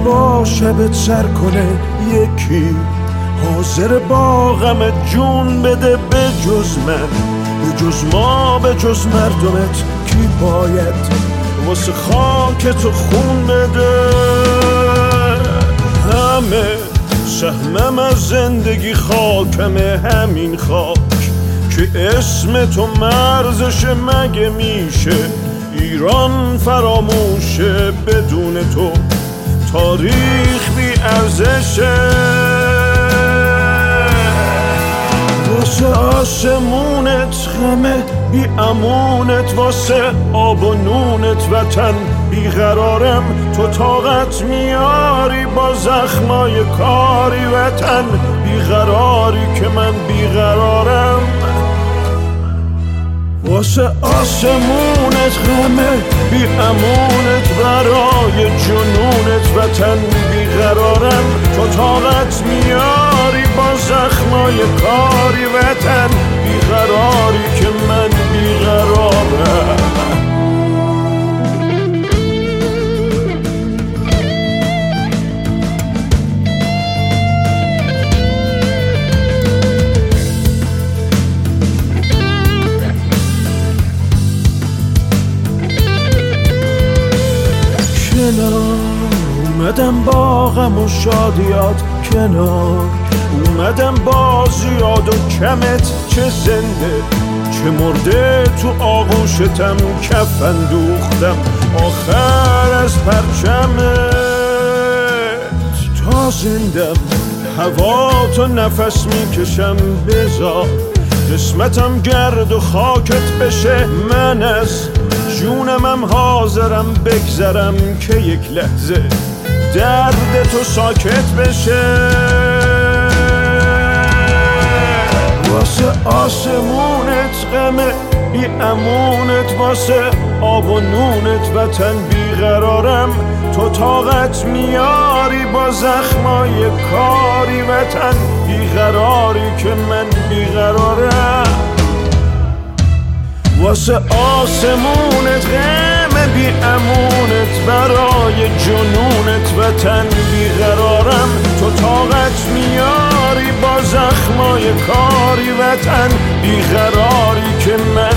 باشه بهت سر کنه یکی، حاضر با غم جون بده به جز من، به جز ما، به جز مردمت کی باید واسه خاک تو خون بده؟ همه سهمم از زندگی خاکمه، همین خاک که اسم تو مرزش مگه میشه ایران فراموشه؟ بدون تو تاریخ بی ارزشه. واسه آسمونت غمه بی امونت، واسه آب و نونت وطن بیقرارم. تو طاقت میاری با زخمای کاری وطن بیقراری که من بیقرارم. واسه آسمونت غمه بی امونت، برای جنونت وطن بیقرارم. تو طاقت میاری با زخمای کاری وطن بیقراری که من بیقرارم. اومدم با غم و شادیات کنار، اومدم با زیاد و کمت، چه زنده چه مرده تو آغوشتم کفن دوختم آخر از پرچمت. تا زندم هوا تو نفس میکشم، بذار قسمتم گرد و خاکت بشه. من از جونمم حاضرم بگذرم که یک لحظه درد تو ساکت بشه. واسه آسمونت غمه بی امونت، واسه آب و نونت وطن بیقرارم. تو طاقت میاری با زخمای کاری وطن بیقراری که من بیقرارم. واسه آسمونت غم بی امونت، برای جنونت وطن بیقرارم. تو طاقت میاری با زخمای کاری وطن بیقراری که من